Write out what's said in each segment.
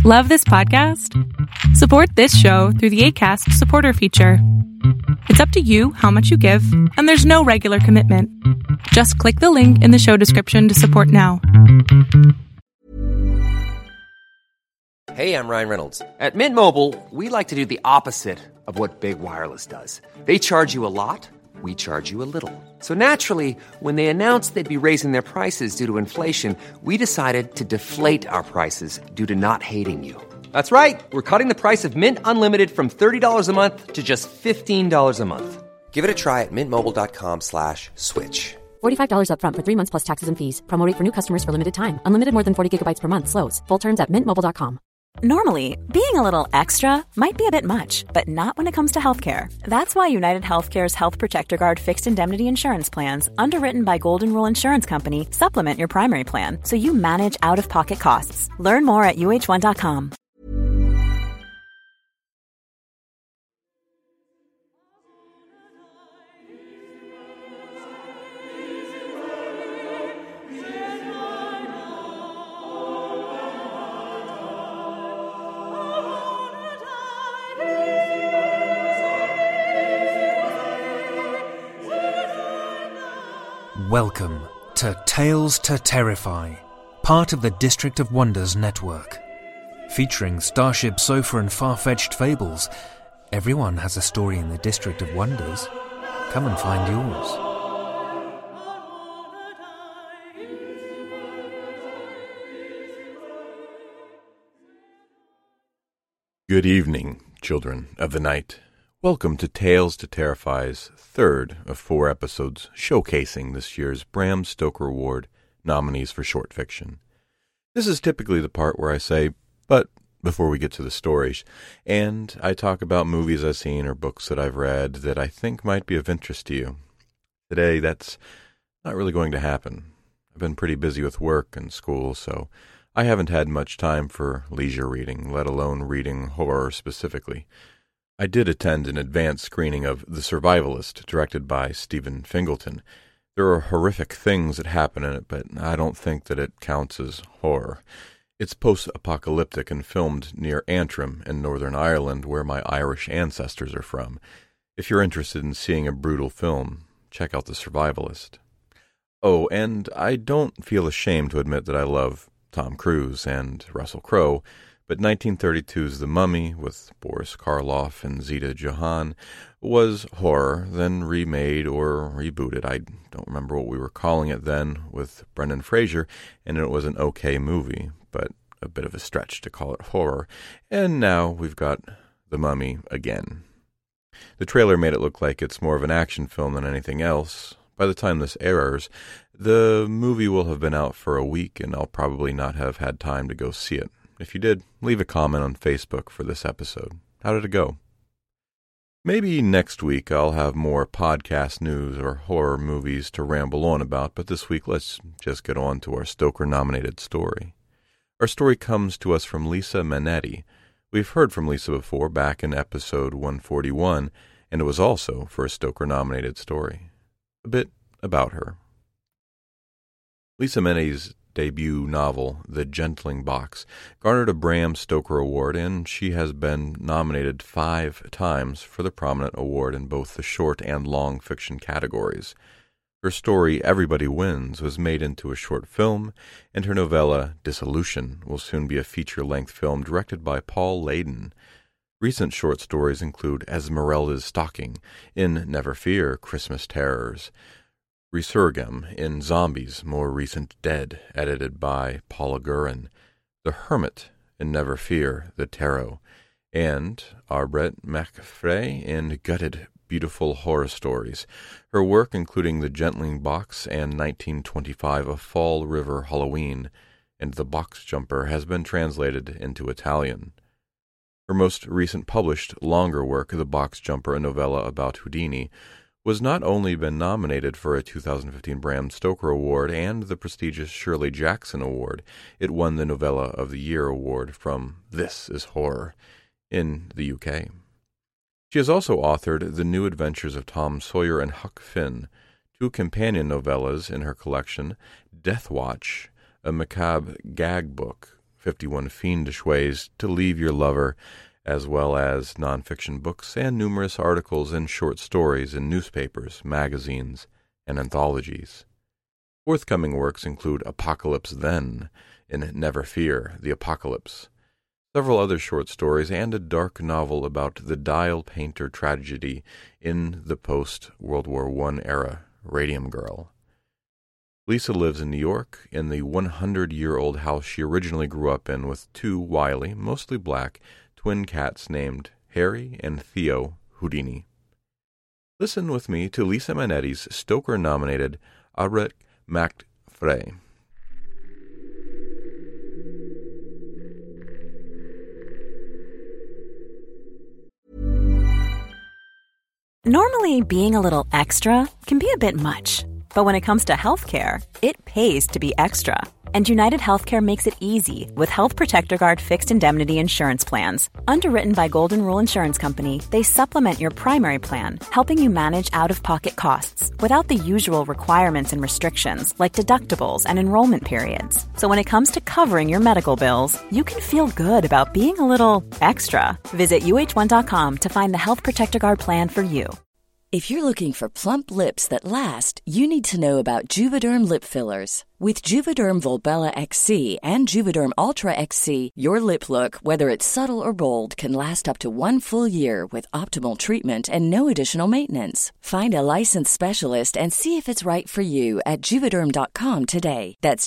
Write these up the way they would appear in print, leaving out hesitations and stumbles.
Love this podcast? Support this show through the Acast supporter feature. It's up to you how much you give, and there's no regular commitment. Just click the link in the show description to support now. Hey, I'm Ryan Reynolds. At Mint Mobile, we like to do the opposite of what Big Wireless does. They charge you a lot, we charge you a little. So naturally, when they announced they'd be raising their prices due to inflation, we decided to deflate our prices due to not hating you. That's right. We're cutting the price of Mint Unlimited from $30 a month to just $15 a month. Give it a try at mintmobile.com/switch. $45 up front for 3 months plus taxes and fees. Promo rate for new customers for limited time. Unlimited more than 40 gigabytes per month. Slows full terms at mintmobile.com. Normally, being a little extra might be a bit much, but not when it comes to healthcare. That's why United Healthcare's Health Protector Guard fixed indemnity insurance plans, underwritten by Golden Rule Insurance Company, supplement your primary plan so you manage out-of-pocket costs. Learn more at uh1.com. Welcome to Tales to Terrify, part of the District of Wonders network. Featuring Starship Sofa and far-fetched fables, everyone has a story in the District of Wonders. Come and find yours. Good evening, children of the night. Welcome to Tales to Terrify's third of 4 episodes showcasing this year's Bram Stoker Award nominees for short fiction. This is typically the part where I say, but before we get to the stories, and I talk about movies I've seen or books that I've read that I think might be of interest to you. Today, that's not really going to happen. I've been pretty busy with work and school, so I haven't had much time for leisure reading, let alone reading horror specifically. I did attend an advanced screening of The Survivalist, directed by Stephen Fingleton. There are horrific things that happen in it, but I don't think that it counts as horror. It's post-apocalyptic and filmed near Antrim in Northern Ireland, where my Irish ancestors are from. If you're interested in seeing a brutal film, check out The Survivalist. Oh, and I don't feel ashamed to admit that I love Tom Cruise and Russell Crowe, but 1932's The Mummy, with Boris Karloff and Zita Johann, was horror, then remade or rebooted. I don't remember what we were calling it then, with Brendan Fraser, and it was an okay movie, but a bit of a stretch to call it horror. And now we've got The Mummy again. The trailer made it look like it's more of an action film than anything else. By the time this airs, the movie will have been out for a week, and I'll probably not have had time to go see it. If you did, leave a comment on Facebook for this episode. How did it go? Maybe next week I'll have more podcast news or horror movies to ramble on about, but this week let's just get on to our Stoker-nominated story. Our story comes to us from Lisa Manetti. We've heard from Lisa before back in episode 141, and it was also for a Stoker-nominated story. A bit about her. Lisa Manetti's debut novel, The Gentling Box, garnered a Bram Stoker Award, and she has been nominated 5 times for the prominent award in both the short and long fiction categories. Her story, Everybody Wins, was made into a short film, and her novella, Dissolution, will soon be a feature-length film directed by Paul Layden. Recent short stories include Esmeralda's Stocking in Never Fear, Christmas Terrors, Resurgam in Zombies, More Recent Dead, edited by Paula Gurin, The Hermit in Never Fear, The Tarot, and Arbret MacFrey in Gutted, Beautiful Horror Stories. Her work, including The Gentling Box and 1925 A Fall River Halloween and The Box Jumper, has been translated into Italian. Her most recent published, longer work, The Box Jumper, a novella about Houdini, was not only been nominated for a 2015 Bram Stoker Award and the prestigious Shirley Jackson Award, it won the Novella of the Year award from This Is Horror in the UK. She has also authored The New Adventures of Tom Sawyer and Huck Finn, 2 companion novellas in her collection, Death Watch, a macabre gag book 51 Fiendish Ways to Leave Your Lover, as well as nonfiction books and numerous articles and short stories in newspapers, magazines, and anthologies. Forthcoming works include Apocalypse Then in Never Fear, The Apocalypse, several other short stories, and a dark novel about the dial painter tragedy in the post-World War I era, Radium Girl. Lisa lives in New York in the 100-year-old house she originally grew up in with two wily, mostly black, twin cats named Harry and Theo Houdini. Listen with me to Lisa Manetti's Stoker-nominated Arbeit macht frei. Normally, being a little extra can be a bit much. But when it comes to healthcare, it pays to be extra. And United Healthcare makes it easy with Health Protector Guard fixed indemnity insurance plans. Underwritten by Golden Rule Insurance Company, they supplement your primary plan, helping you manage out-of-pocket costs without the usual requirements and restrictions like deductibles and enrollment periods. So when it comes to covering your medical bills, you can feel good about being a little extra. Visit uh1.com to find the Health Protector Guard plan for you. If you're looking for plump lips that last, you need to know about Juvederm lip fillers. With Juvederm Volbella XC and Juvederm Ultra XC, your lip look, whether it's subtle or bold, can last up to 1 full year with optimal treatment and no additional maintenance. Find a licensed specialist and see if it's right for you at Juvederm.com today. That's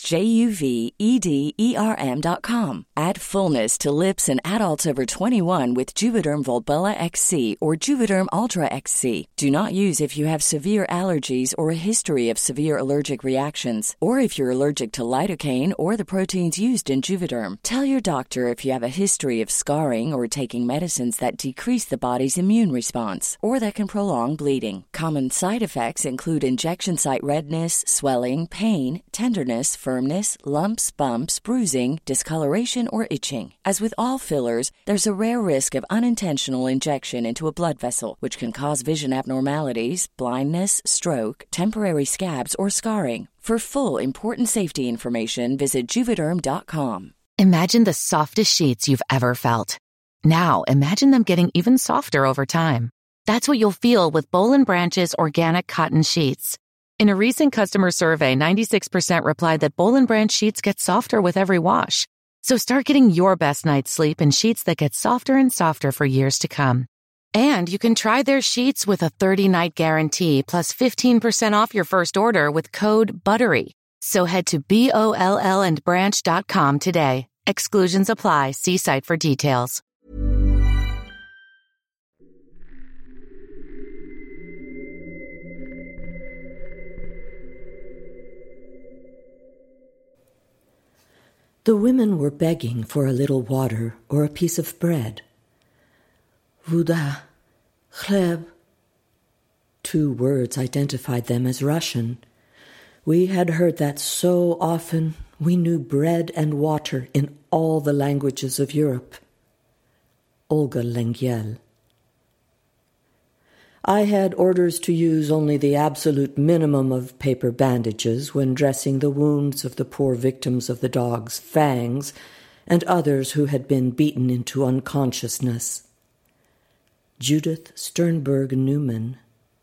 JUVEDERM.com. Add fullness to lips in adults over 21 with Juvederm Volbella XC or Juvederm Ultra XC. Do not use if you have severe allergies or a history of severe allergic reactions, or if you're allergic to lidocaine or the proteins used in Juvederm. Tell your doctor if you have a history of scarring or taking medicines that decrease the body's immune response or that can prolong bleeding. Common side effects include injection site redness, swelling, pain, tenderness, firmness, lumps, bumps, bruising, discoloration, or itching. As with all fillers, there's a rare risk of unintentional injection into a blood vessel, which can cause vision abnormalities, blindness, stroke, temporary scabs, or scarring. For full, important safety information, visit Juvederm.com. Imagine the softest sheets you've ever felt. Now, imagine them getting even softer over time. That's what you'll feel with Boll & Branch's organic cotton sheets. In a recent customer survey, 96% replied that Boll & Branch sheets get softer with every wash. So start getting your best night's sleep in sheets that get softer and softer for years to come. And you can try their sheets with a 30-night guarantee plus 15% off your first order with code BUTTERY. So head to BOLLandbranch.com today. Exclusions apply. See site for details. The women were begging for a little water or a piece of bread. Vuda, chleb. 2 words identified them as Russian. We had heard that so often, we knew bread and water in all the languages of Europe. Olga Lengyel. I had orders to use only the absolute minimum of paper bandages when dressing the wounds of the poor victims of the dog's fangs and others who had been beaten into unconsciousness. Judith Sternberg Newman.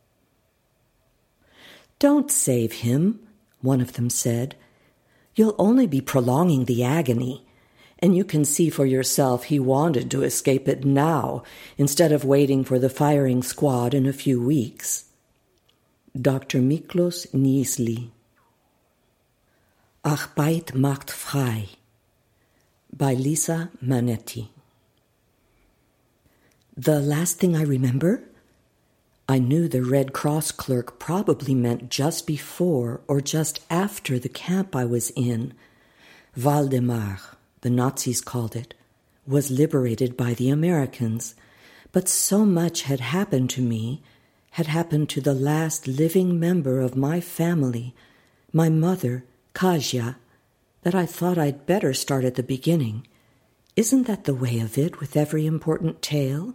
"Don't save him," one of them said. "You'll only be prolonging the agony, and you can see for yourself he wanted to escape it now instead of waiting for the firing squad in a few weeks." Dr. Miklos Niesli. Arbeit macht frei by Lisa Manetti. The last thing I remember? I knew the Red Cross clerk probably meant just before or just after the camp I was in. Valdemar, the Nazis called it, was liberated by the Americans, but so much had happened to me, had happened to the last living member of my family, my mother, Kasia, that I thought I'd better start at the beginning. Isn't that the way of it with every important tale?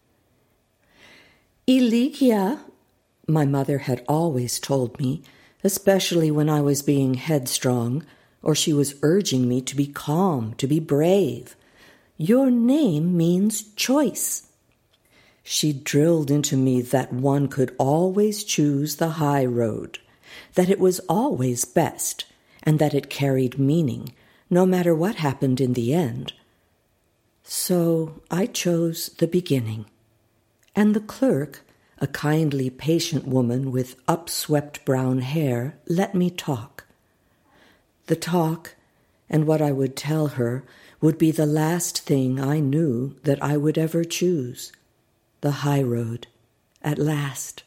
Iligia, my mother had always told me, especially when I was being headstrong, or she was urging me to be calm, to be brave. Your name means choice. She drilled into me that one could always choose the high road, that it was always best, and that it carried meaning, no matter what happened in the end. So I chose the beginning, and the clerk, a kindly, patient woman with upswept brown hair, let me talk. The talk, and what I would tell her, would be the last thing I knew that I would ever choose. The high road, at last.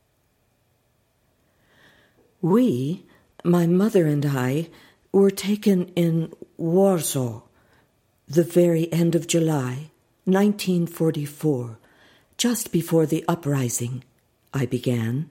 We, my mother and I, were taken in Warsaw, the very end of July, 1944, just before the uprising, I began.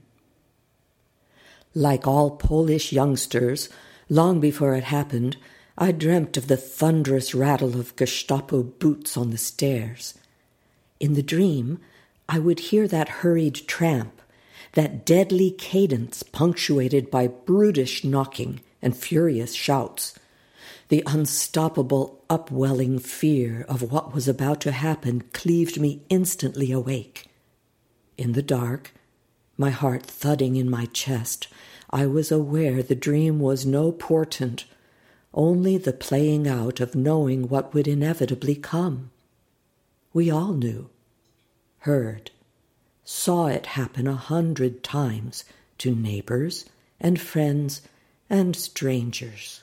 Like all Polish youngsters, long before it happened, I dreamt of the thunderous rattle of Gestapo boots on the stairs. In the dream, I would hear that hurried tramp, that deadly cadence punctuated by brutish knocking and furious shouts. The unstoppable upwelling fear of what was about to happen cleaved me instantly awake. In the dark, my heart thudding in my chest, I was aware the dream was no portent, only the playing out of knowing what would inevitably come. We all knew, heard, saw it happen 100 times to neighbors and friends and strangers.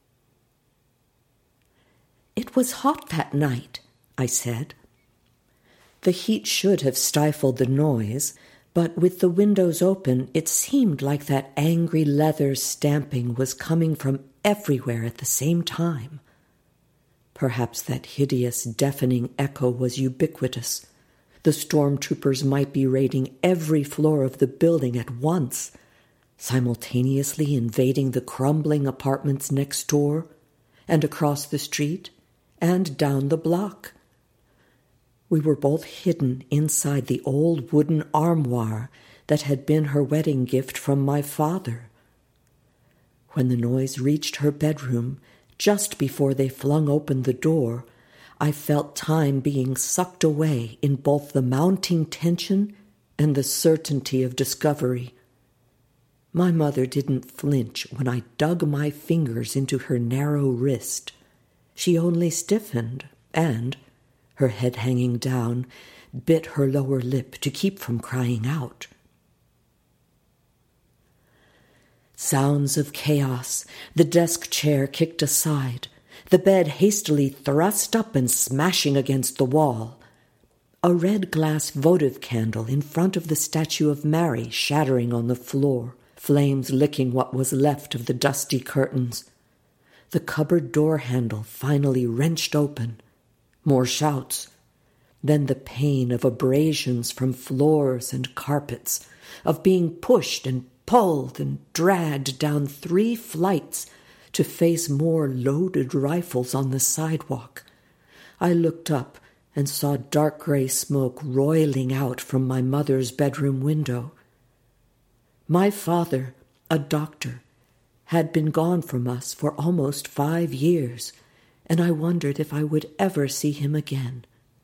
It was hot that night, I said. The heat should have stifled the noise, but with the windows open, it seemed like that angry leather stamping was coming from everywhere at the same time. Perhaps that hideous, deafening echo was ubiquitous. The stormtroopers might be raiding every floor of the building at once, simultaneously invading the crumbling apartments next door, and across the street, and down the block. We were both hidden inside the old wooden armoire that had been her wedding gift from my father. When the noise reached her bedroom, just before they flung open the door, I felt time being sucked away in both the mounting tension and the certainty of discovery. My mother didn't flinch when I dug my fingers into her narrow wrist. She only stiffened and, her head hanging down, bit her lower lip to keep from crying out. Sounds of chaos, the desk chair kicked aside, the bed hastily thrust up and smashing against the wall. A red glass votive candle in front of the statue of Mary shattering on the floor, flames licking what was left of the dusty curtains. The cupboard door handle finally wrenched open. More shouts. Then the pain of abrasions from floors and carpets, of being pushed and pulled and dragged down 3 flights to face more loaded rifles on the sidewalk. I looked up and saw dark gray smoke roiling out from my mother's bedroom window. My father, a doctor, had been gone from us for almost 5 years, and I wondered if I would ever see him again.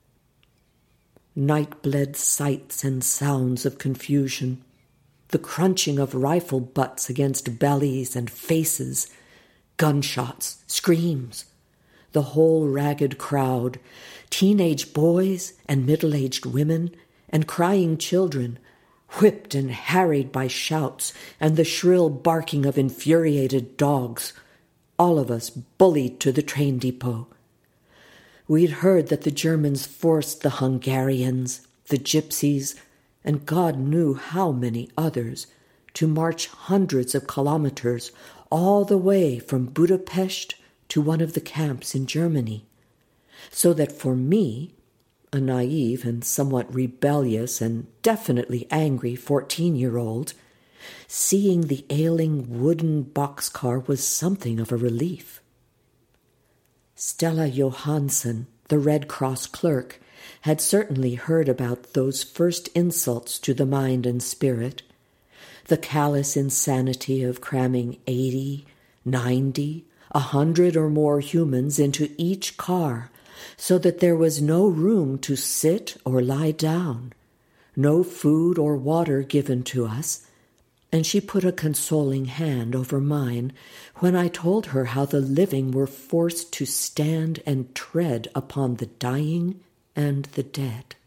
Night bled sights and sounds of confusion, the crunching of rifle butts against bellies and faces, gunshots, screams, the whole ragged crowd, teenage boys and middle-aged women and crying children, whipped and harried by shouts and the shrill barking of infuriated dogs, all of us bullied to the train depot. We'd heard that the Germans forced the Hungarians, the Gypsies, and God knew how many others, to march hundreds of kilometers all the way from Budapest to one of the camps in Germany, so that for me, a naive and somewhat rebellious and definitely angry 14-year-old, seeing the ailing wooden boxcar was something of a relief. Stella Johansson, the Red Cross clerk, had certainly heard about those first insults to the mind and spirit, the callous insanity of cramming 80, 90, 100 or more humans into each car, so that there was no room to sit or lie down, no food or water given to us, and she put a consoling hand over mine when I told her how the living were forced to stand and tread upon the dying and the dead.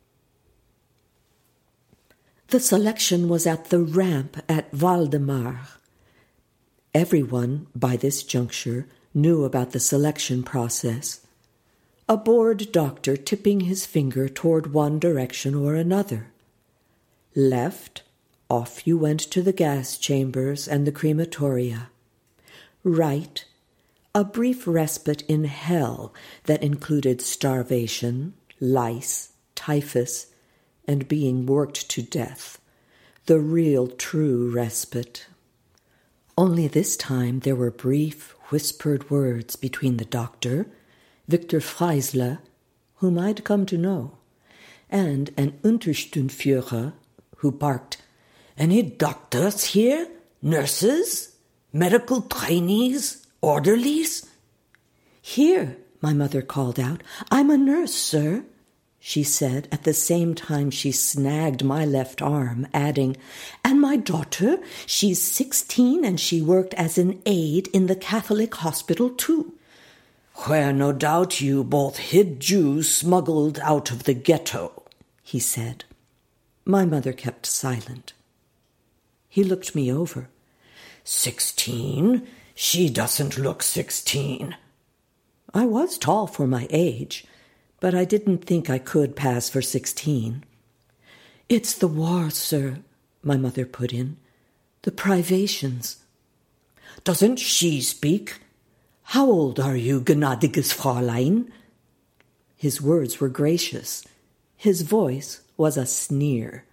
The selection was at the ramp at Val-de-Marne. Everyone, by this juncture, knew about the selection process. A bored doctor tipping his finger toward one direction or another. Left, off you went to the gas chambers and the crematoria. Right, a brief respite in hell that included starvation, lice, typhus, and being worked to death. The real, true respite. Only this time there were brief, whispered words between the doctor, Victor Freisler, whom I'd come to know, and an Unterstundenführer who barked, "Any doctors here? Nurses? Medical trainees? Orderlies?" "Here," my mother called out. "I'm a nurse, sir," she said at the same time she snagged my left arm, adding, "And my daughter, she's 16 and she worked as an aide in the Catholic hospital too." "Where no doubt you both hid Jews smuggled out of the ghetto," he said. My mother kept silent. He looked me over. 16? She doesn't look 16. I was tall for my age, but I didn't think I could pass for 16. "It's the war, sir," my mother put in. "The privations." "Doesn't she speak? How old are you, gnädiges Fräulein?" His words were gracious. His voice was a sneer.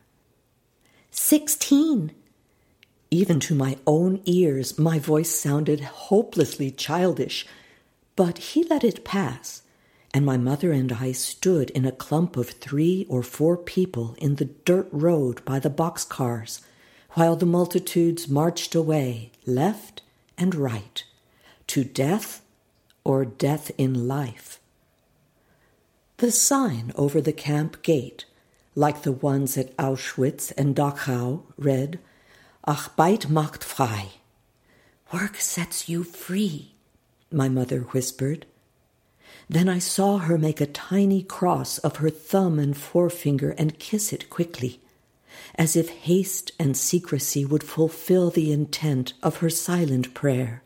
16. Even to my own ears, my voice sounded hopelessly childish, but he let it pass, and my mother and I stood in a clump of 3 or 4 people in the dirt road by the boxcars, while the multitudes marched away, left and right, to death or death in life. The sign over the camp gate, like the ones at Auschwitz and Dachau, read, "Arbeit macht frei." "Work sets you free," my mother whispered. Then I saw her make a tiny cross of her thumb and forefinger and kiss it quickly, as if haste and secrecy would fulfill the intent of her silent prayer.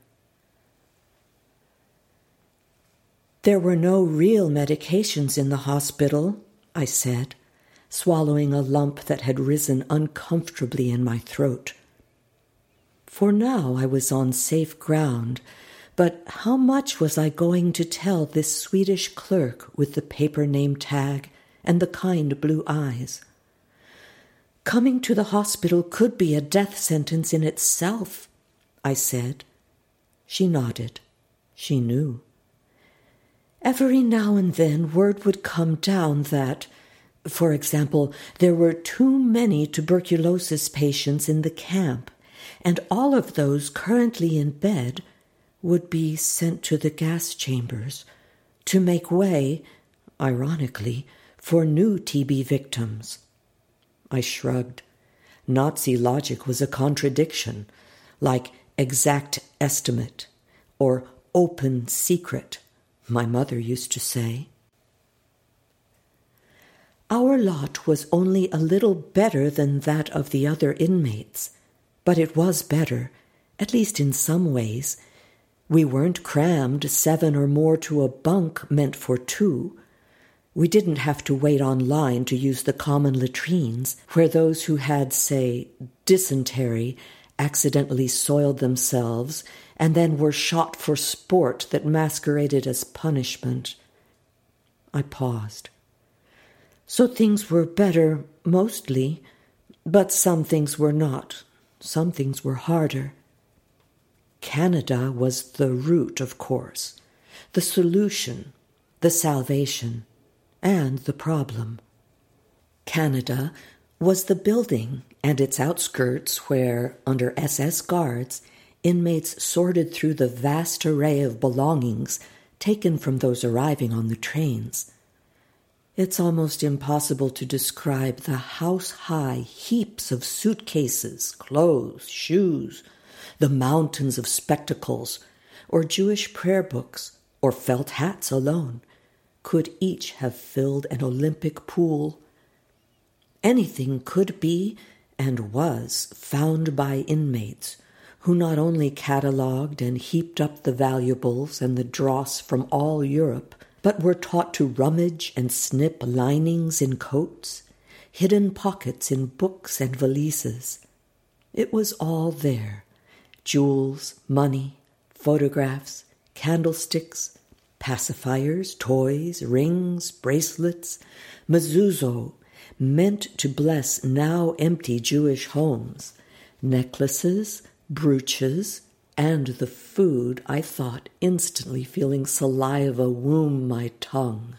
"There were no real medications in the hospital," I said, swallowing a lump that had risen uncomfortably in my throat. For now I was on safe ground, but how much was I going to tell this Swedish clerk with the paper name tag and the kind blue eyes? "Coming to the hospital could be a death sentence in itself," I said. She nodded. She knew. Every now and then word would come down that, for example, there were too many tuberculosis patients in the camp, and all of those currently in bed would be sent to the gas chambers to make way, ironically, for new TB victims. I shrugged. Nazi logic was a contradiction, like exact estimate or open secret, my mother used to say. Our lot was only a little better than that of the other inmates, but it was better, at least in some ways. We weren't crammed 7 or more to a bunk meant for 2. We didn't have to wait on line to use the common latrines, where those who had, say, dysentery accidentally soiled themselves and then were shot for sport that masqueraded as punishment. I paused. So things were better, mostly, but some things were not. Some things were harder. Canada was the root, of course, the solution, the salvation, and the problem. Canada was the building and its outskirts where, under SS guards, inmates sorted through the vast array of belongings taken from those arriving on the trains. It's almost impossible to describe the house-high heaps of suitcases, clothes, shoes, the mountains of spectacles, or Jewish prayer books, or felt hats alone, could each have filled an Olympic pool. Anything could be and was found by inmates, who not only catalogued and heaped up the valuables and the dross from all Europe, but were taught to rummage and snip linings in coats, hidden pockets in books and valises. It was all there: jewels, money, photographs, candlesticks, pacifiers, toys, rings, bracelets, mezuzah, meant to bless now empty Jewish homes, necklaces, brooches, and the food I thought, instantly feeling saliva womb my tongue.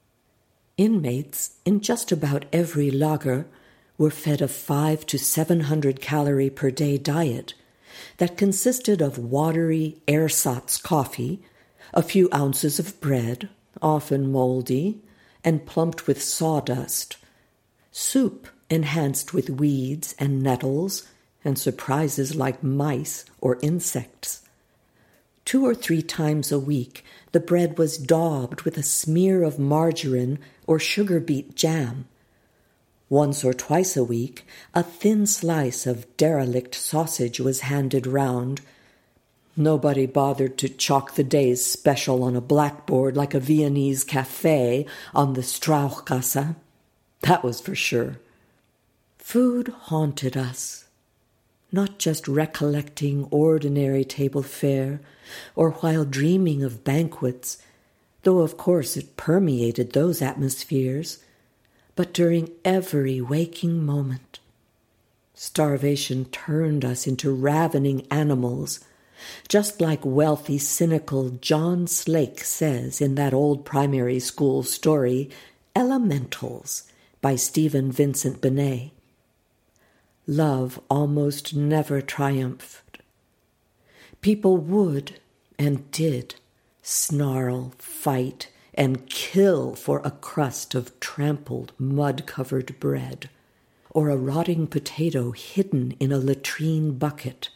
Inmates in just about every lager were fed a 500 to 700 calorie per day diet that consisted of watery ersatz coffee, a few ounces of bread, often moldy, and plumped with sawdust, soup enhanced with weeds and nettles, and surprises like mice or insects. 2 or 3 times a week, the bread was daubed with a smear of margarine or sugar beet jam. Once or twice a week, a thin slice of derelict sausage was handed round. Nobody bothered to chalk the day's special on a blackboard like a Viennese cafe on the Strauchgasse. That was for sure. Food haunted us, not just recollecting ordinary table fare or while dreaming of banquets, though of course it permeated those atmospheres, but during every waking moment. Starvation turned us into ravening animals, just like wealthy, cynical John Slake says in that old primary school story, Elementals, by Stephen Vincent Benet. Love almost never triumphed. People would, and did, snarl, fight, and kill for a crust of trampled, mud-covered bread, or a rotting potato hidden in a latrine bucket.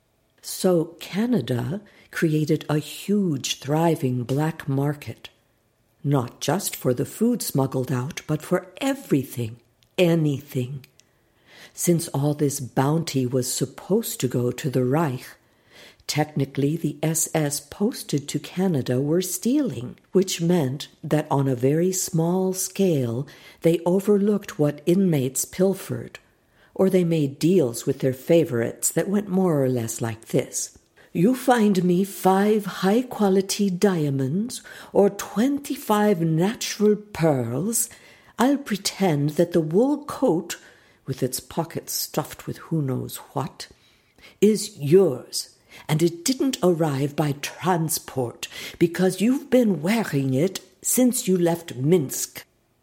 So Canada created a huge, thriving black market, not just for the food smuggled out, but for everything, anything. Since all this bounty was supposed to go to the Reich, technically the SS posted to Canada were stealing, which meant that on a very small scale they overlooked what inmates pilfered, or they made deals with their favorites that went more or less like this. You find me 5 high-quality diamonds or 25 natural pearls, I'll pretend that the wool coat, with its pockets stuffed with who knows what, is yours, and it didn't arrive by transport because you've been wearing it since you left Minsk.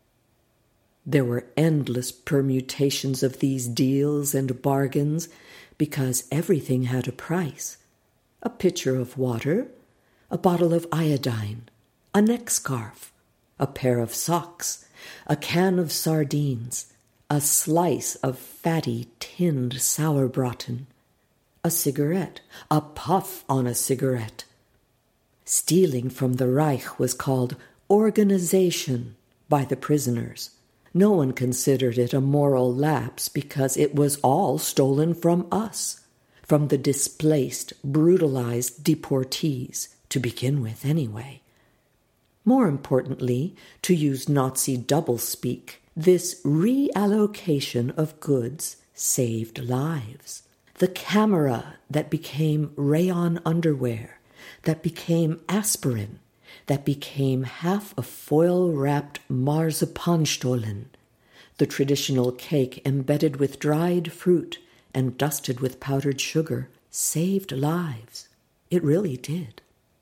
There were endless permutations of these deals and bargains because everything had a price. A pitcher of water, a bottle of iodine, a neck scarf, a pair of socks, a can of sardines, a slice of fatty tinned sauerbraten, a cigarette, a puff on a cigarette. Stealing from the Reich was called organization by the prisoners. No one considered it a moral lapse because it was all stolen from us, from the displaced, brutalized deportees, to begin with anyway. More importantly, to use Nazi doublespeak, this reallocation of goods saved lives. The camera that became rayon underwear, that became aspirin, that became half a foil-wrapped Marzipanstollen, the traditional cake embedded with dried fruit and dusted with powdered sugar, saved lives. It really did.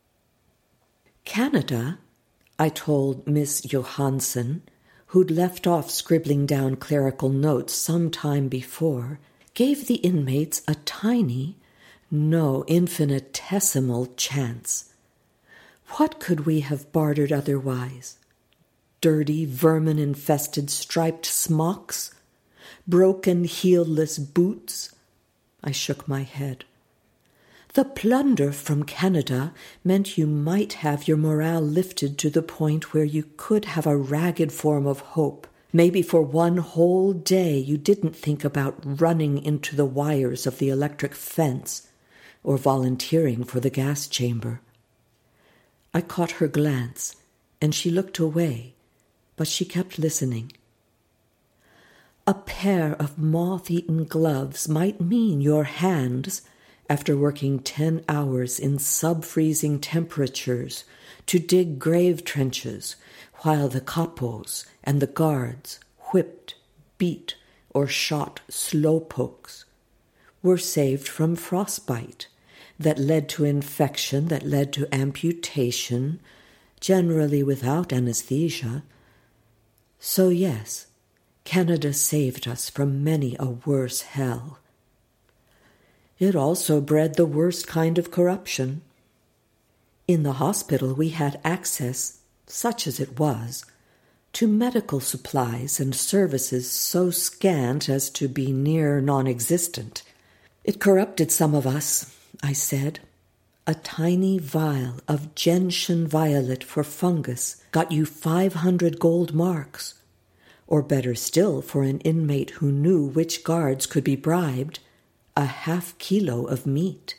Canada, I told Miss Johansson, who'd left off scribbling down clerical notes some time before, gave the inmates a tiny, No infinitesimal chance. What could we have bartered otherwise? Dirty, vermin-infested striped smocks? Broken, heelless boots? I shook my head. The plunder from Canada meant you might have your morale lifted to the point where you could have a ragged form of hope. Maybe for one whole day you didn't think about running into the wires of the electric fence or volunteering for the gas chamber. I caught her glance, and she looked away, but she kept listening. A pair of moth-eaten gloves might mean your hands, after working 10 hours in sub-freezing temperatures to dig grave trenches, while the capos and the guards whipped, beat, or shot slowpokes, were saved from frostbite that led to infection, that led to amputation, generally without anesthesia. So yes, Canada saved us from many a worse hell. It also bred the worst kind of corruption. In the hospital we had access, such as it was, to medical supplies and services so scant as to be near non-existent. It corrupted some of us, I said. A tiny vial of gentian violet for fungus got you 500 gold marks. Or better still, for an inmate who knew which guards could be bribed, a ½ kilo of meat.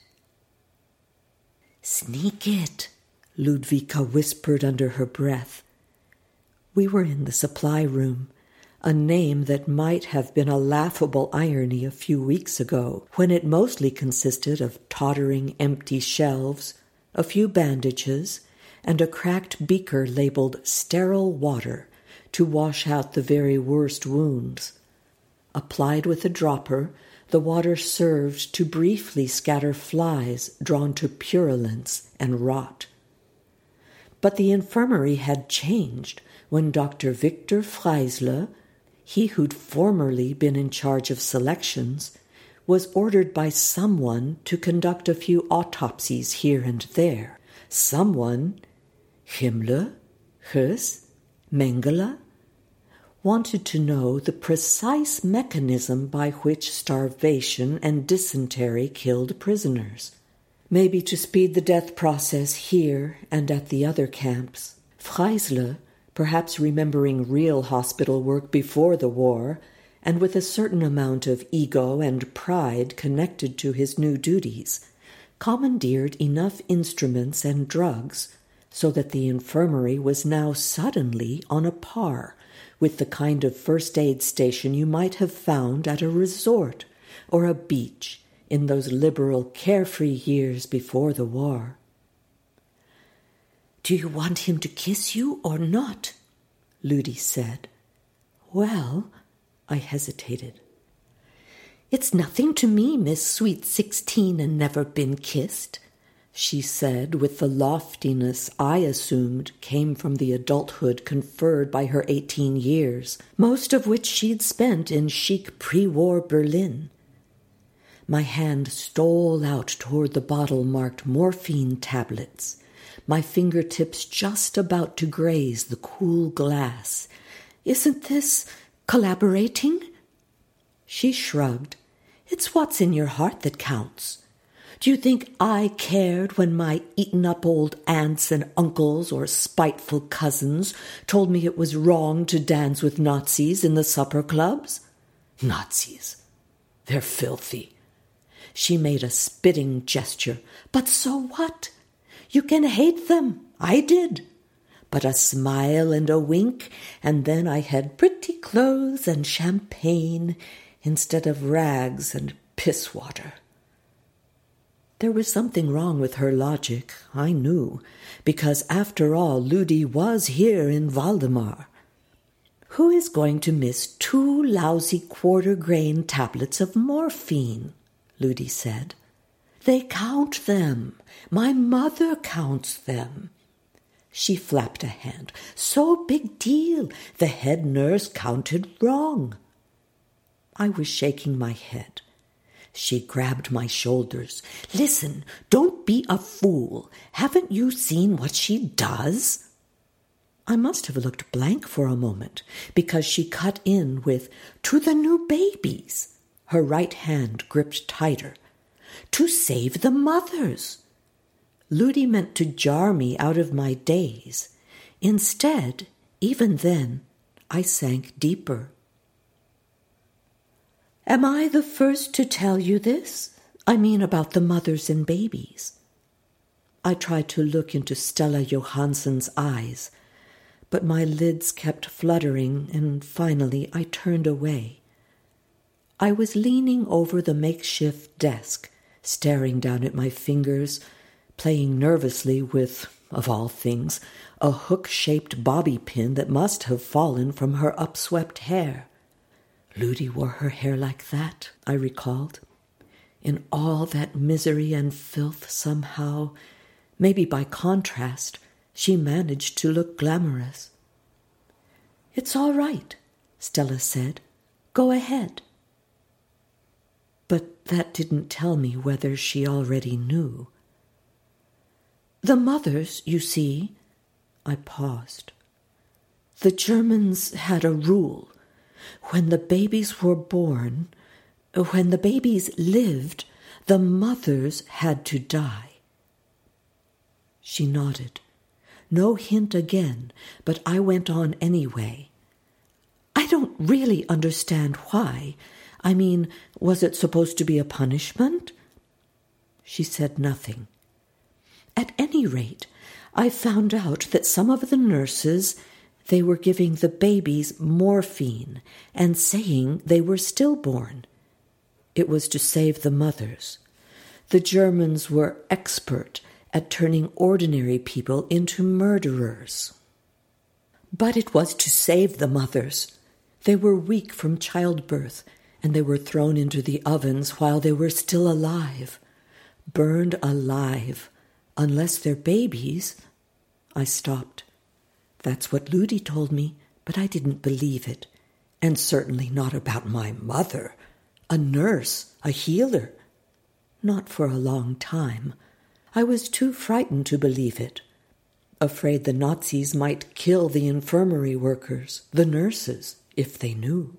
"Sneak it," Ludwika whispered under her breath. We were in the supply room, a name that might have been a laughable irony a few weeks ago, when it mostly consisted of tottering empty shelves, a few bandages, and a cracked beaker labeled sterile water to wash out the very worst wounds. Applied with a dropper, the water served to briefly scatter flies drawn to purulence and rot. But the infirmary had changed when Dr. Victor Freisler, he who'd formerly been in charge of selections, was ordered by someone to conduct a few autopsies here and there. Someone, Himmler, Höss, Mengele, wanted to know the precise mechanism by which starvation and dysentery killed prisoners. Maybe to speed the death process here and at the other camps. Freisler, perhaps remembering real hospital work before the war, and with a certain amount of ego and pride connected to his new duties, commandeered enough instruments and drugs so that the infirmary was now suddenly on a par with the kind of first aid station you might have found at a resort or a beach in those liberal, carefree years before the war. "Do you want him to kiss you or not?" Ludi said. "Well," I hesitated. "It's nothing to me, Miss Sweet 16 and never been kissed," she said with the loftiness I assumed came from the adulthood conferred by her 18 years, most of which she'd spent in chic pre-war Berlin. My hand stole out toward the bottle marked morphine tablets, my fingertips just about to graze the cool glass. "Isn't this collaborating?" She shrugged. "It's what's in your heart that counts. Do you think I cared when my eaten-up old aunts and uncles or spiteful cousins told me it was wrong to dance with Nazis in the supper clubs? Nazis. They're filthy." She made a spitting gesture. "But so what? You can hate them. I did. But a smile and a wink, and then I had pretty clothes and champagne instead of rags and piss water." There was something wrong with her logic, I knew, because after all, Ludi was here in Valdemar. Who is going to miss 2 lousy quarter-grain tablets of morphine? Ludi said. "They count them. My mother counts them." She flapped a hand. "So big deal. The head nurse counted wrong." I was shaking my head. She grabbed my shoulders. Listen, don't be a fool. Haven't you seen what she does? I must have looked blank for a moment, because she cut in with, to the new babies. Her right hand gripped tighter. To save the mothers. Ludi meant to jar me out of my daze. Instead, even then, I sank deeper. Am I the first to tell you this? I mean about the mothers and babies. I tried to look into Stella Johansson's eyes, but my lids kept fluttering, and finally I turned away. I was leaning over the makeshift desk, staring down at my fingers, playing nervously with, of all things, a hook-shaped bobby pin that must have fallen from her upswept hair. Ludi wore her hair like that, I recalled. In all that misery and filth somehow, maybe by contrast, she managed to look glamorous. It's all right, Stella said. Go ahead. But that didn't tell me whether she already knew. The mothers, you see, I paused. The Germans had a rule. When the babies were born, when the babies lived, the mothers had to die. She nodded. No hint again, but I went on anyway. I don't really understand why. I mean, was it supposed to be a punishment? She said nothing. At any rate, I found out that some of the nurses, they were giving the babies morphine and saying they were stillborn. It was to save the mothers. The Germans were expert at turning ordinary people into murderers. But it was to save the mothers. They were weak from childbirth, and they were thrown into the ovens while they were still alive, burned alive, unless they're babies. I stopped. That's what Ludi told me, but I didn't believe it, and certainly not about my mother, a nurse, a healer. Not for a long time. I was too frightened to believe it, afraid the Nazis might kill the infirmary workers, the nurses, if they knew.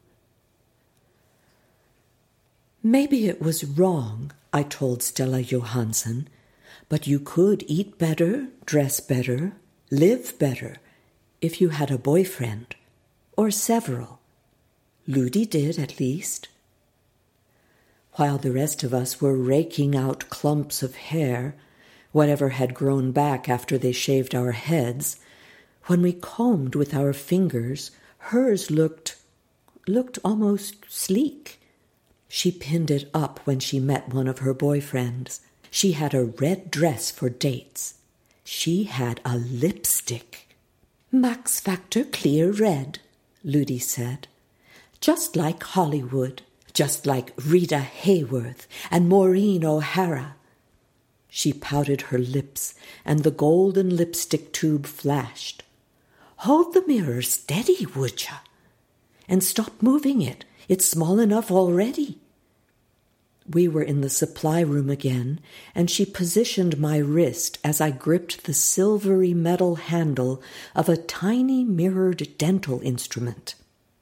Maybe it was wrong, I told Stella Johansson, but you could eat better, dress better, live better, if you had a boyfriend, or several. Ludi did, at least. While the rest of us were raking out clumps of hair, whatever had grown back after they shaved our heads, when we combed with our fingers, hers looked almost sleek. She pinned it up when she met one of her boyfriends. She had a red dress for dates. She had a lipstick. Max Factor Clear Red, Ludi said. Just like Hollywood, just like Rita Hayworth and Maureen O'Hara. She pouted her lips, and the golden lipstick tube flashed. Hold the mirror steady, would ya? And stop moving it. It's small enough already. We were in the supply room again, and she positioned my wrist as I gripped the silvery metal handle of a tiny mirrored dental instrument.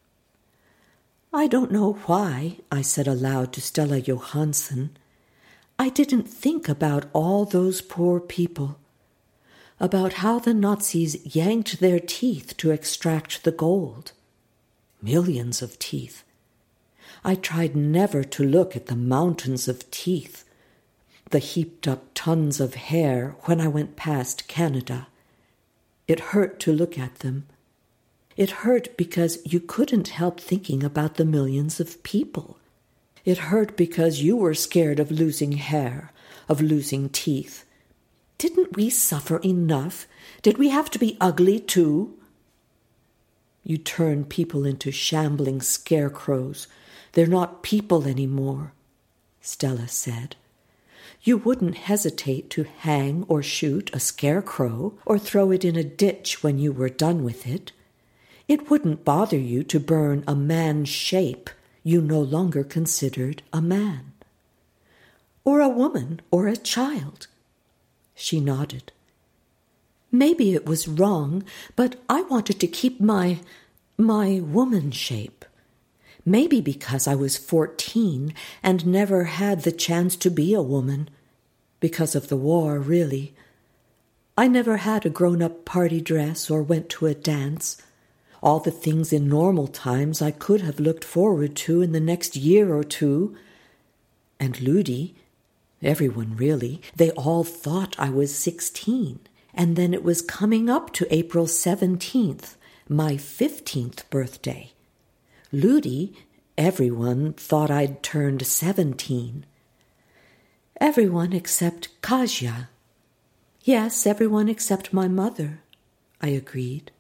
I don't know why, I said aloud to Stella Johansson. I didn't think about all those poor people, about how the Nazis yanked their teeth to extract the gold. Millions of teeth. I tried never to look at the mountains of teeth, the heaped-up tons of hair when I went past Canada. It hurt to look at them. It hurt because you couldn't help thinking about the millions of people. It hurt because you were scared of losing hair, of losing teeth. Didn't we suffer enough? Did we have to be ugly too? You turn people into shambling scarecrows. They're not people anymore, Stella said. You wouldn't hesitate to hang or shoot a scarecrow or throw it in a ditch when you were done with it. It wouldn't bother you to burn a man's shape you no longer considered a man. or a woman, or a child. She nodded. Maybe it was wrong, but I wanted to keep my woman shape. Maybe because I was 14 and never had the chance to be a woman. Because of the war, really. I never had a grown-up party dress or went to a dance. All the things in normal times I could have looked forward to in the next year or two. And Ludi, everyone really, they all thought I was 16. And then it was coming up to April 17th, my 15th birthday. Ludi, everyone thought I'd turned 17. Everyone except Kasia. Yes, everyone except my mother, I agreed.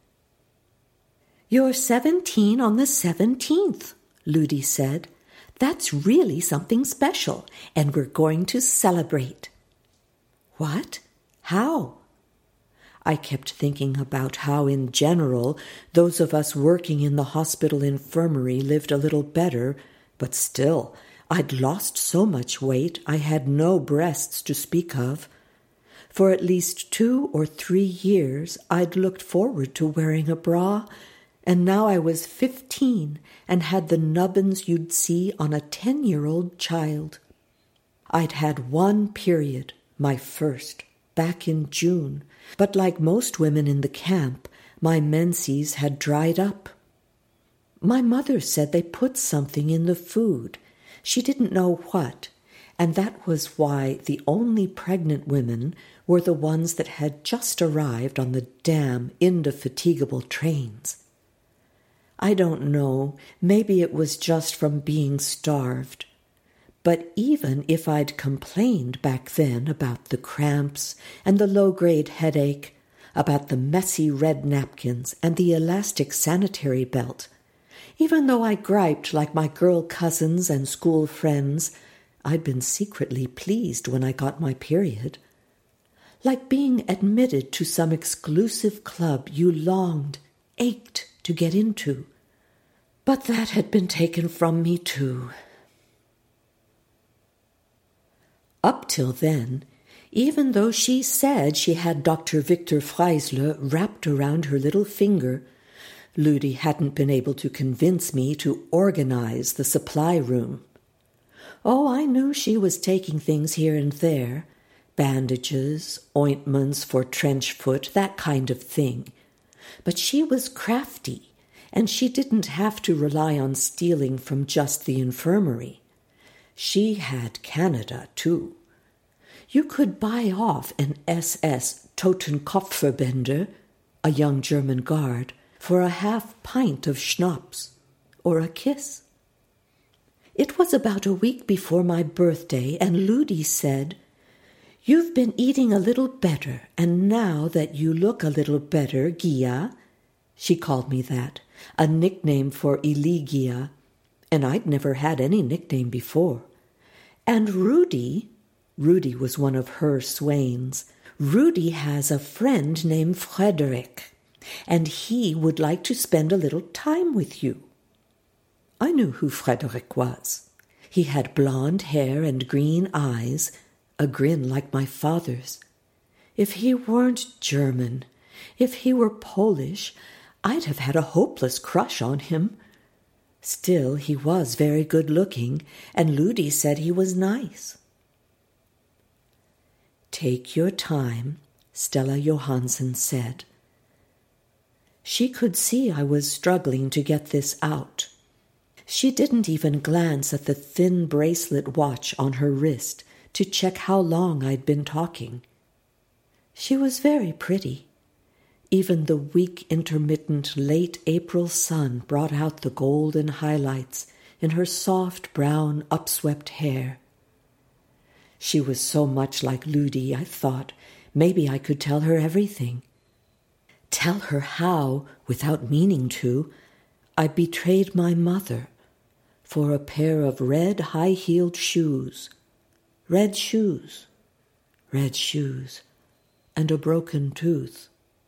You're 17 on the 17th, Ludi said. That's really something special, and we're going to celebrate. What? How? I kept thinking about how, in general, those of us working in the hospital infirmary lived a little better, but still, I'd lost so much weight I had no breasts to speak of. For at least 2 or 3 years I'd looked forward to wearing a bra, and now I was 15 and had the nubbins you'd see on a 10-year-old child. I'd had one period, my first, back in June, but like most women in the camp, my menses had dried up. My mother said they put something in the food. She didn't know what, and that was why the only pregnant women were the ones that had just arrived on the damn indefatigable trains. I don't know, maybe it was just from being starved. But even if I'd complained back then about the cramps and the low-grade headache, about the messy red napkins and the elastic sanitary belt, even though I griped like my girl cousins and school friends, I'd been secretly pleased when I got my period. Like being admitted to some exclusive club you longed, ached to get into. But that had been taken from me too. Up till then, even though she said she had Dr. Victor Freisler wrapped around her little finger, Ludi hadn't been able to convince me to organize the supply room. Oh, I knew she was taking things here and there, bandages, ointments for trench foot, that kind of thing. But she was crafty, and she didn't have to rely on stealing from just the infirmary. She had Canada, too. You could buy off an SS Totenkopfverbände, a young German guard, for a half-pint of schnapps, or a kiss. It was about a week before my birthday, and Ludi said, "You've been eating a little better, and now that you look a little better, Gia," she called me that, a nickname for Eligia, and I'd never had any nickname before. And Rudy was one of her swains. Rudy has a friend named Frederick, and he would like to spend a little time with you. I knew who Frederick was. He had blonde hair and green eyes, a grin like my father's. If he weren't German, if he were Polish, I'd have had a hopeless crush on him. Still, he was very good-looking, and Ludi said he was nice. "Take your time," Stella Johansson said. She could see I was struggling to get this out. She didn't even glance at the thin bracelet watch on her wrist to check how long I'd been talking. She was very pretty. Even the weak, intermittent late April sun brought out the golden highlights in her soft brown upswept hair. She was so much like Ludi, I thought, maybe I could tell her everything. Tell her how, without meaning to, I betrayed my mother for a pair of red high-heeled shoes, red shoes, and a broken tooth.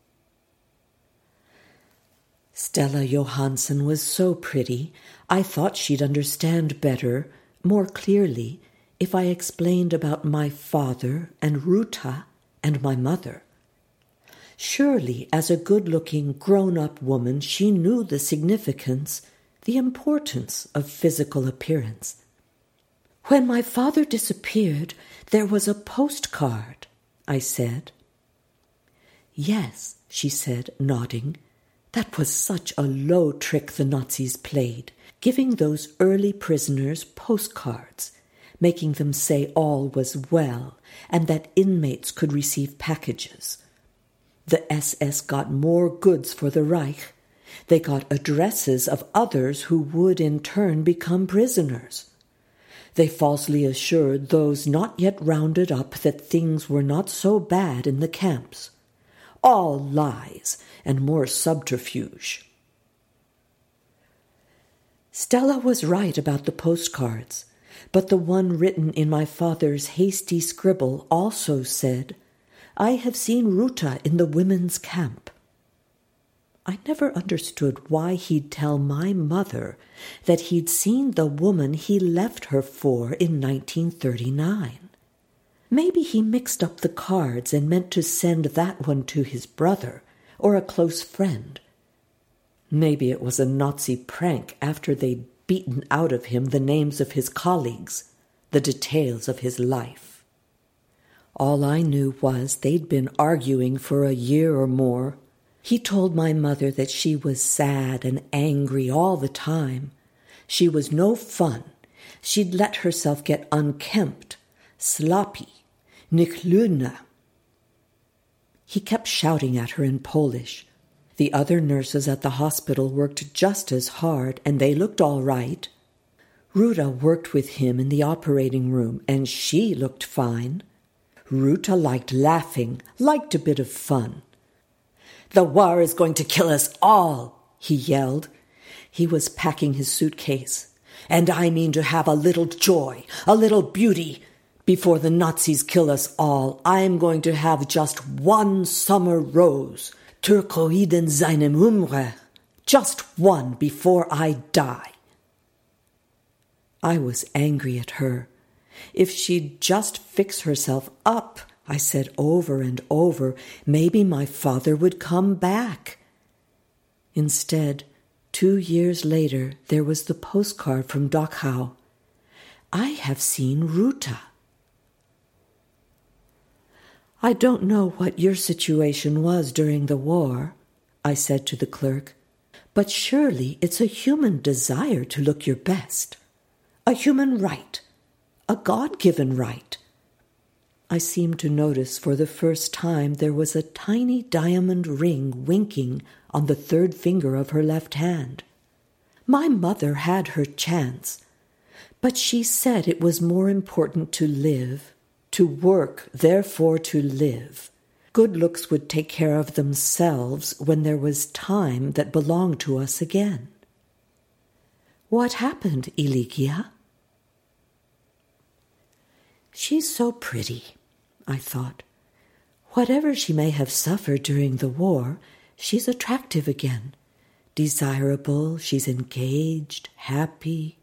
Stella Johansson was so pretty, I thought she'd understand better, more clearly, if I explained about my father and Ruta and my mother. Surely, as a good-looking, grown-up woman, she knew the significance, the importance of physical appearance. "When my father disappeared, there was a postcard," I said. "Yes," she said, nodding. "That was such a low trick the Nazis played, giving those early prisoners postcards, making them say all was well and that inmates could receive packages. The SS got more goods for the Reich. They got addresses of others who would in turn become prisoners. They falsely assured those not yet rounded up that things were not so bad in the camps. All lies and more subterfuge." Stella was right about the postcards, but the one written in my father's hasty scribble also said, "I have seen Ruta in the women's camp." I never understood why he'd tell my mother that he'd seen the woman he left her for in 1939. Maybe he mixed up the cards and meant to send that one to his brother or a close friend. Maybe it was a Nazi prank after they'd beaten out of him the names of his colleagues, the details of his life. All I knew was they'd been arguing for a year or more. He told my mother that she was sad and angry all the time. She was no fun. She'd let herself get unkempt, sloppy, nichludna. He kept shouting at her in Polish. The other nurses at the hospital worked just as hard, and they looked all right. Ruta worked with him in the operating room, and she looked fine. Ruta liked laughing, liked a bit of fun. "The war is going to kill us all," he yelled. He was packing his suitcase. "And I mean to have a little joy, a little beauty. Before the Nazis kill us all, I'm going to have just one summer rose, Turcoide in seinem Umre, just one before I die." I was angry at her. If she'd just fix herself up, I said over and over, maybe my father would come back. Instead, 2 years later, there was the postcard from Dachau. "I have seen Ruta." "I don't know what your situation was during the war," I said to the clerk, "but surely it's a human desire to look your best. A human right. A God-given right." I seemed to notice for the first time there was a tiny diamond ring winking on the third finger of her left hand. My mother had her chance, but she said it was more important to live, to work, therefore to live. Good looks would take care of themselves when there was time that belonged to us again. What happened, Iligia? She's so pretty, I thought. Whatever she may have suffered during the war, she's attractive again. Desirable, she's engaged, happy.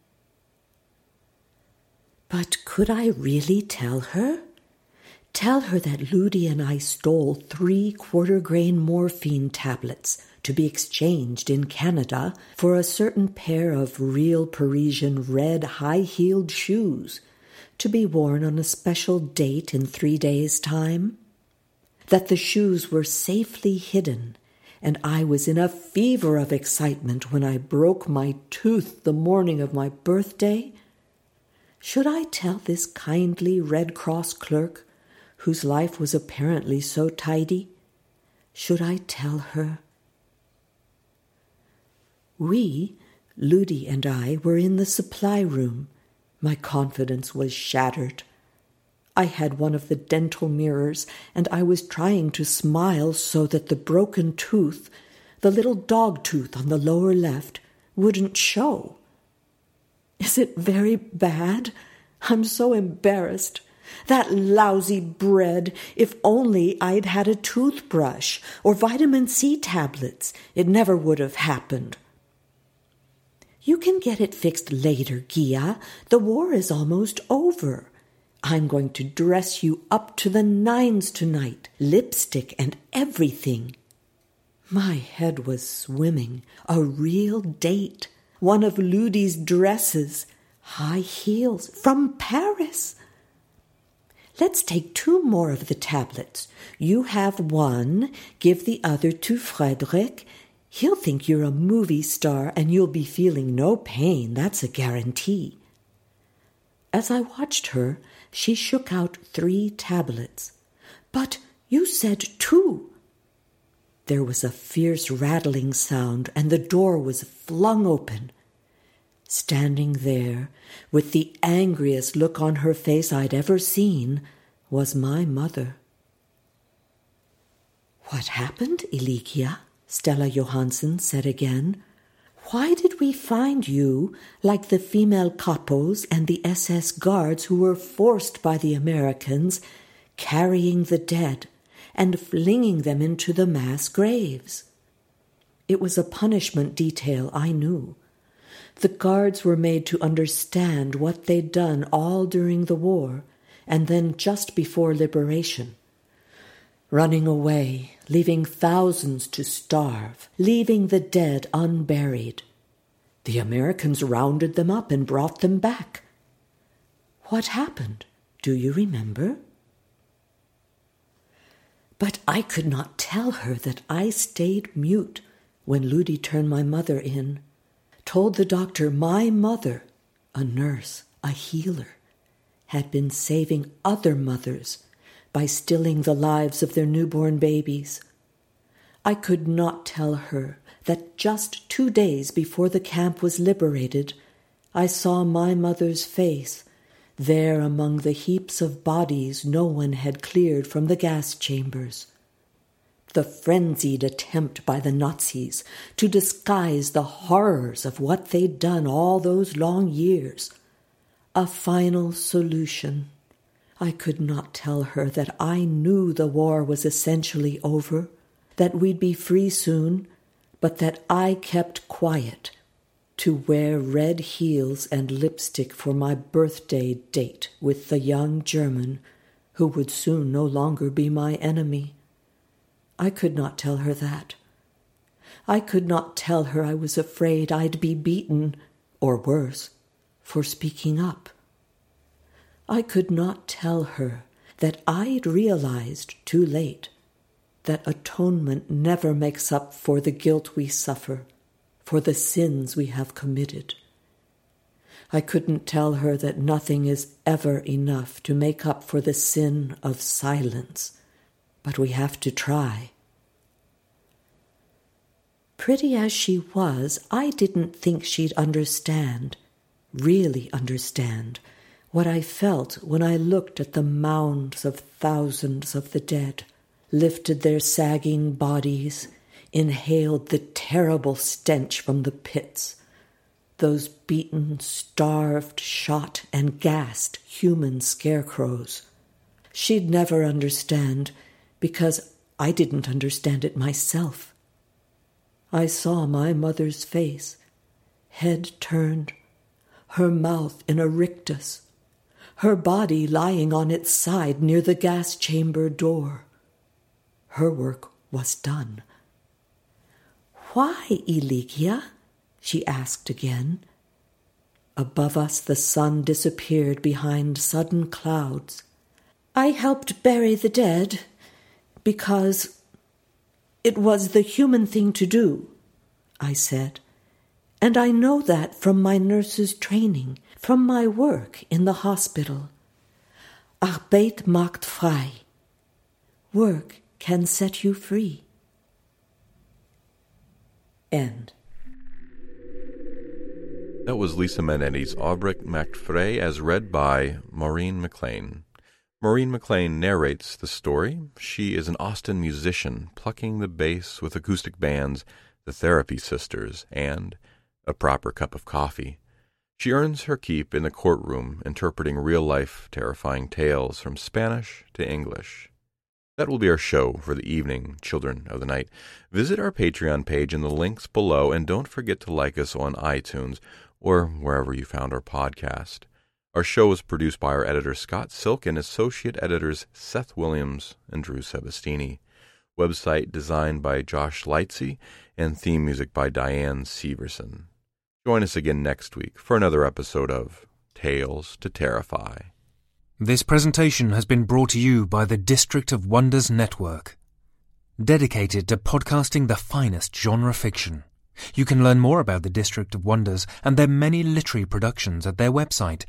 But could I really tell her? Tell her that Ludi and I stole 3 quarter-grain morphine tablets to be exchanged in Canada for a certain pair of real Parisian red high-heeled shoes to be worn on a special date in 3 days' time? That the shoes were safely hidden, and I was in a fever of excitement when I broke my tooth the morning of my birthday? Should I tell this kindly Red Cross clerk, whose life was apparently so tidy? Should I tell her? We, Ludi and I, were in the supply room. My confidence was shattered. I had one of the dental mirrors, and I was trying to smile so that the broken tooth, the little dog tooth on the lower left, wouldn't show. Is it very bad? I'm so embarrassed. That lousy bread. If only I'd had a toothbrush or vitamin C tablets, it never would have happened. You can get it fixed later, Gia. The war is almost over. I'm going to dress you up to the nines tonight, lipstick and everything. My head was swimming. A real date. One of Ludi's dresses. High heels from Paris. Let's take 2 more of the tablets. You have one. Give the other to Frederick. He'll think you're a movie star and you'll be feeling no pain. That's a guarantee. As I watched her, she shook out 3 tablets. But you said 2. There was a fierce rattling sound, and the door was flung open. Standing there, with the angriest look on her face I'd ever seen, was my mother. "What happened, Elikia?" Stella Johansson said again. "Why did we find you like the female capos and the SS guards who were forced by the Americans, carrying the dead and flinging them into the mass graves?" It was a punishment detail, I knew. The guards were made to understand what they'd done all during the war, and then just before liberation. Running away, leaving thousands to starve, leaving the dead unburied. The Americans rounded them up and brought them back. What happened? Do you remember? But I could not tell her that I stayed mute when Ludi turned my mother in, told the doctor my mother, a nurse, a healer, had been saving other mothers by stilling the lives of their newborn babies. I could not tell her that just 2 days before the camp was liberated, I saw my mother's face there among the heaps of bodies no one had cleared from the gas chambers. The frenzied attempt by the Nazis to disguise the horrors of what they'd done all those long years. A final solution. I could not tell her that I knew the war was essentially over, that we'd be free soon, but that I kept quiet to wear red heels and lipstick for my birthday date with the young German who would soon no longer be my enemy. I could not tell her that. I could not tell her I was afraid I'd be beaten, or worse, for speaking up. I could not tell her that I'd realized too late that atonement never makes up for the guilt we suffer, for the sins we have committed. I couldn't tell her that nothing is ever enough to make up for the sin of silence, but we have to try. Pretty as she was, I didn't think she'd understand, really understand, what I felt when I looked at the mounds of thousands of the dead, lifted their sagging bodies, inhaled the terrible stench from the pits, those beaten, starved, shot, and gassed human scarecrows. She'd never understand, because I didn't understand it myself. I saw my mother's face, head turned, her mouth in a rictus, her body lying on its side near the gas chamber door. Her work was done. "Why, Elikia?" she asked again. Above us the sun disappeared behind sudden clouds. "I helped bury the dead because it was the human thing to do," I said. "And I know that from my nurse's training, from my work in the hospital. Arbeit macht frei. Work can set you free." End. That was Lisa Manetti's Arbeit macht frei, as read by Maureen McLean. Maureen McLean narrates the story. She is an Austin musician, plucking the bass with acoustic bands, the Therapy Sisters, and a proper cup of coffee. She earns her keep in the courtroom, interpreting real-life, terrifying tales from Spanish to English. That will be our show for the evening, Children of the Night. Visit our Patreon page in the links below, and don't forget to like us on iTunes or wherever you found our podcast. Our show is produced by our editor Scott Silk and associate editors Seth Williams and Drew Sebastini. Website designed by Josh Lightsey and theme music by Diane Severson. Join us again next week for another episode of Tales to Terrify. This presentation has been brought to you by the District of Wonders Network, dedicated to podcasting the finest genre fiction. You can learn more about the District of Wonders and their many literary productions at their website,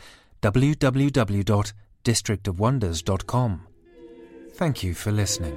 www.districtofwonders.com. Thank you for listening.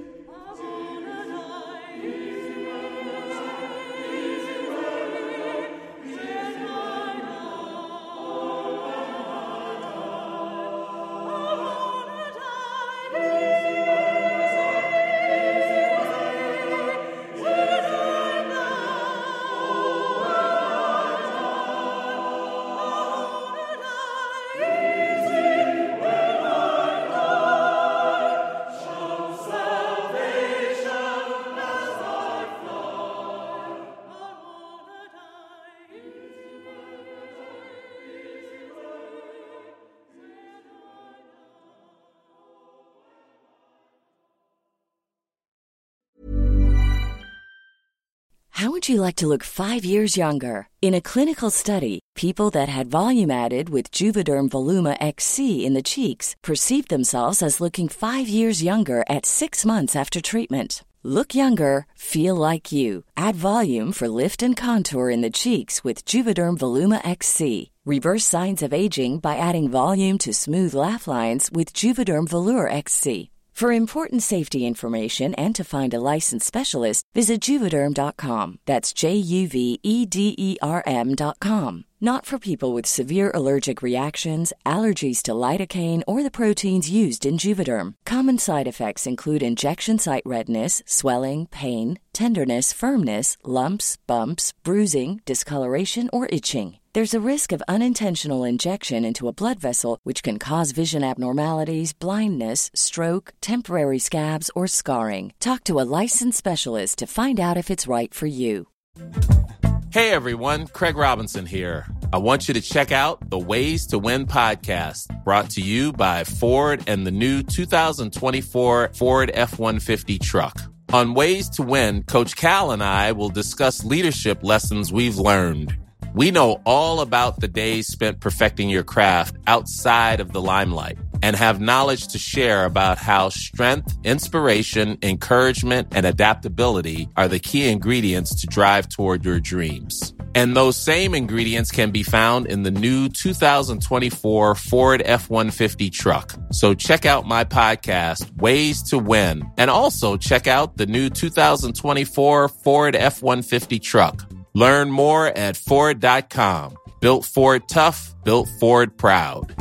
How would you like to look 5 years younger? In a clinical study, people that had volume added with Juvederm Voluma XC in the cheeks perceived themselves as looking 5 years younger at 6 months after treatment. Look younger, feel like you. Add volume for lift and contour in the cheeks with Juvederm Voluma XC. Reverse signs of aging by adding volume to smooth laugh lines with Juvederm Volure XC. For important safety information and to find a licensed specialist, visit Juvederm.com. That's JUVEDERM.com. Not for people with severe allergic reactions, allergies to lidocaine, or the proteins used in Juvederm. Common side effects include injection site redness, swelling, pain, tenderness, firmness, lumps, bumps, bruising, discoloration, or itching. There's a risk of unintentional injection into a blood vessel, which can cause vision abnormalities, blindness, stroke, temporary scabs, or scarring. Talk to a licensed specialist to find out if it's right for you. Hey everyone, Craig Robinson here. I want you to check out the Ways to Win podcast, brought to you by Ford and the new 2024 Ford F-150 truck. On Ways to Win, Coach Cal and I will discuss leadership lessons we've learned. We know all about the days spent perfecting your craft outside of the limelight and have knowledge to share about how strength, inspiration, encouragement, and adaptability are the key ingredients to drive toward your dreams. And those same ingredients can be found in the new 2024 Ford F-150 truck. So check out my podcast, Ways to Win, and also check out the new 2024 Ford F-150 truck. Learn more at Ford.com. Built Ford tough, built Ford proud.